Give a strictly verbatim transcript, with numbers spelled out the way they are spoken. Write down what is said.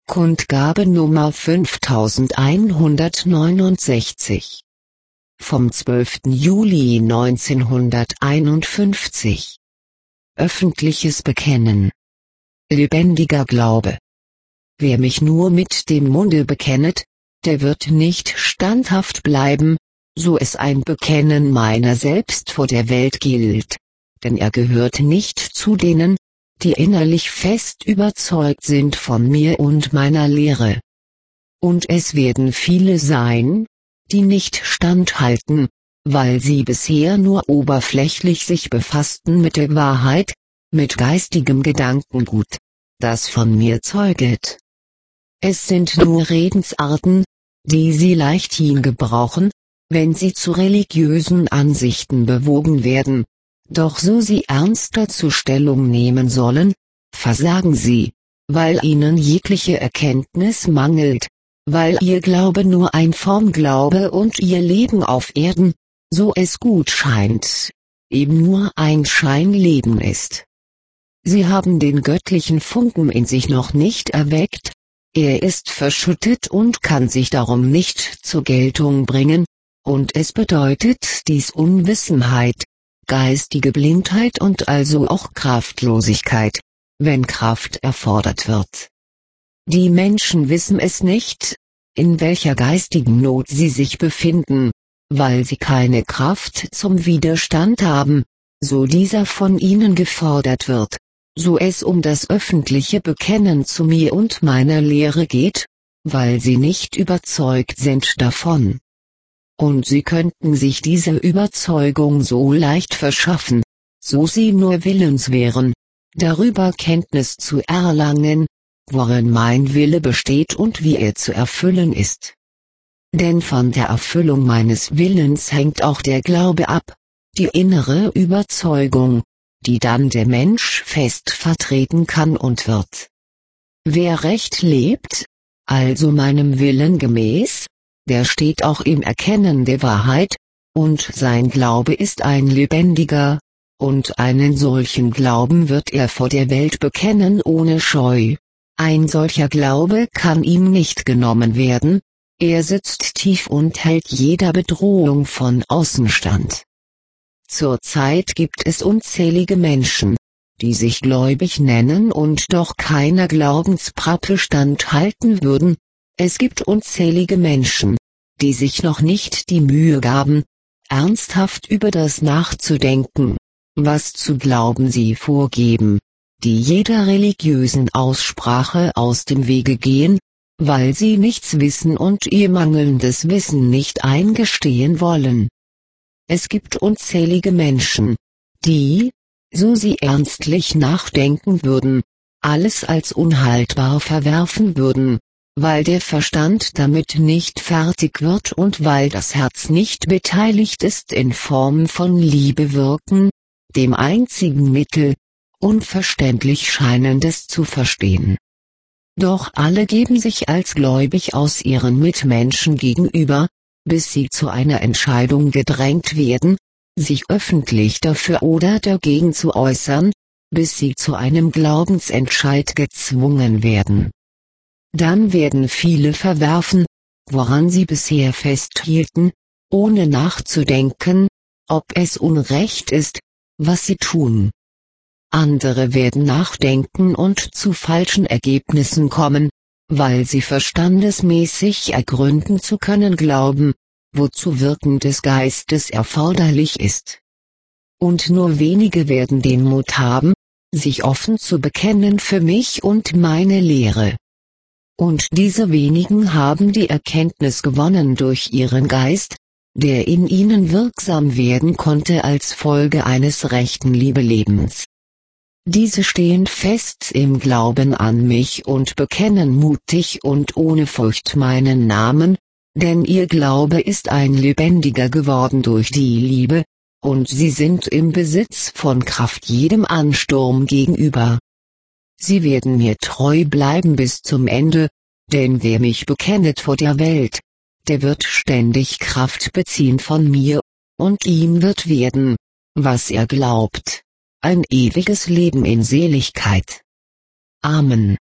Kundgabe Nummer fünftausendeinhundertneunundsechzig. Vom zwölften Juli neunzehnhunderteinundfünfzig. Öffentliches Bekennen. Lebendiger Glaube. Wer mich nur mit dem Munde bekennet, der wird nicht standhaft bleiben, so es ein Bekennen meiner selbst vor der Welt gilt. Denn er gehört nicht zu denen, die innerlich fest überzeugt sind von mir und meiner Lehre. Und es werden viele sein, die nicht standhalten, weil sie bisher nur oberflächlich sich befassten mit der Wahrheit, mit geistigem Gedankengut, das von mir zeuget. Es sind nur Redensarten, die sie leichthin gebrauchen, wenn sie zu religiösen Ansichten bewogen werden. Doch so sie ernster zur Stellung nehmen sollen, versagen sie, weil ihnen jegliche Erkenntnis mangelt, weil ihr Glaube nur ein Formglaube und ihr Leben auf Erden, so es gut scheint, eben nur ein Scheinleben ist. Sie haben den göttlichen Funken in sich noch nicht erweckt, er ist verschüttet und kann sich darum nicht zur Geltung bringen, und es bedeutet dies Unwissenheit, geistige Blindheit und also auch Kraftlosigkeit, wenn Kraft erfordert wird. Die Menschen wissen es nicht, in welcher geistigen Not sie sich befinden, weil sie keine Kraft zum Widerstand haben, so dieser von ihnen gefordert wird, so es um das öffentliche Bekennen zu mir und meiner Lehre geht, weil sie nicht überzeugt sind davon. Und sie könnten sich diese Überzeugung so leicht verschaffen, so sie nur willens wären, darüber Kenntnis zu erlangen, worin mein Wille besteht und wie er zu erfüllen ist. Denn von der Erfüllung meines Willens hängt auch der Glaube ab, die innere Überzeugung, die dann der Mensch fest vertreten kann und wird. Wer recht lebt, also meinem Willen gemäß, der steht auch im Erkennen der Wahrheit, und sein Glaube ist ein lebendiger, und einen solchen Glauben wird er vor der Welt bekennen ohne Scheu. Ein solcher Glaube kann ihm nicht genommen werden, er sitzt tief und hält jeder Bedrohung von außen stand. Zurzeit gibt es unzählige Menschen, die sich gläubig nennen und doch keiner Glaubensprappe standhalten würden. Es gibt unzählige Menschen, die sich noch nicht die Mühe gaben, ernsthaft über das nachzudenken, was zu glauben sie vorgeben, die jeder religiösen Aussprache aus dem Wege gehen, weil sie nichts wissen und ihr mangelndes Wissen nicht eingestehen wollen. Es gibt unzählige Menschen, die, so sie ernstlich nachdenken würden, alles als unhaltbar verwerfen würden, weil der Verstand damit nicht fertig wird und weil das Herz nicht beteiligt ist in Form von Liebe wirken, dem einzigen Mittel, unverständlich Scheinendes zu verstehen. Doch alle geben sich als gläubig aus ihren Mitmenschen gegenüber, bis sie zu einer Entscheidung gedrängt werden, sich öffentlich dafür oder dagegen zu äußern, bis sie zu einem Glaubensentscheid gezwungen werden. Dann werden viele verwerfen, woran sie bisher festhielten, ohne nachzudenken, ob es Unrecht ist, was sie tun. Andere werden nachdenken und zu falschen Ergebnissen kommen, weil sie verstandesmäßig ergründen zu können glauben, wozu Wirken des Geistes erforderlich ist. Und nur wenige werden den Mut haben, sich offen zu bekennen für mich und meine Lehre. Und diese wenigen haben die Erkenntnis gewonnen durch ihren Geist, der in ihnen wirksam werden konnte als Folge eines rechten Liebelebens. Diese stehen fest im Glauben an mich und bekennen mutig und ohne Furcht meinen Namen, denn ihr Glaube ist ein lebendiger geworden durch die Liebe, und sie sind im Besitz von Kraft jedem Ansturm gegenüber. Sie werden mir treu bleiben bis zum Ende, denn wer mich bekennet vor der Welt, der wird ständig Kraft beziehen von mir, und ihm wird werden, was er glaubt, ein ewiges Leben in Seligkeit. Amen.